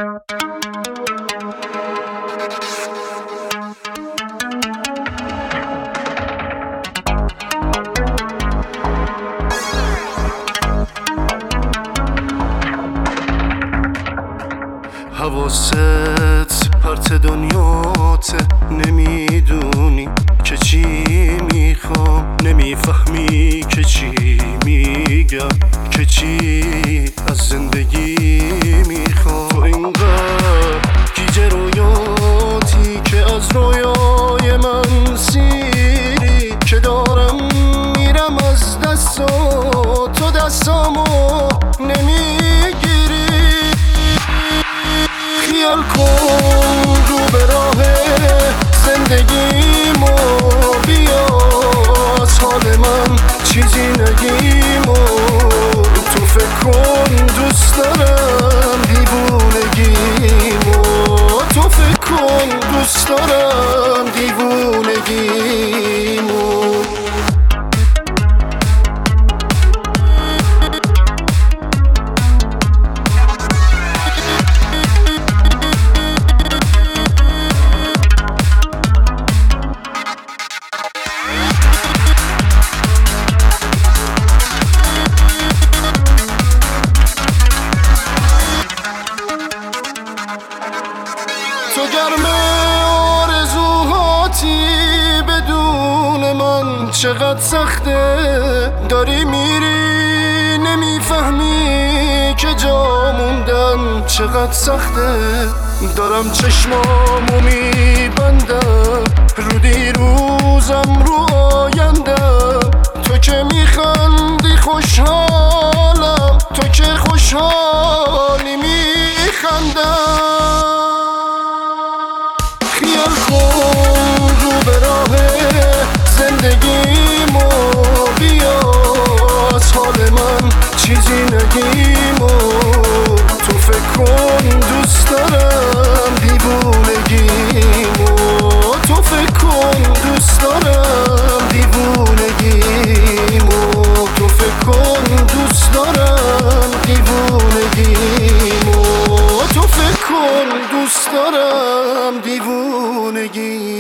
حواست پرت دنیاته، نمیدونی که چی میخوام، نمیفهمی که چی میگم، که چی از زندگی میخوام. تو اینقدر گیج رویاتی که از رویای من سیری، که دارم میرم از دستا، تو دستامو نمیگیری. خیال کن رو به راه زندگیمو، بیا از حال من چیزی نگیمو. تو فکر کن دوست دارم دیوونگیمو، تو فکر کن دوست دارم دیوونگیمو. تو گرم آرزوهاتی بدون من، چقدر سخته داری میری نمیفهمی که جا موندن چقدر سخته. دارم چشمامو میبندم رو دیروزم رو آیندم، تو که میخندی خوشحالم، تو که خوشحالی میخندم. خیال کن رو به راه زندگیمو، بیا از حال من چیزی نگیمو. تو فکر کن دوست دارم دیوونگیمو، تو فکر کن دوست دارم دیوونگیمو، تو فکر کن دوست دارم دیوونگیمو، تو فکر کن دوست دارم دیوونگی.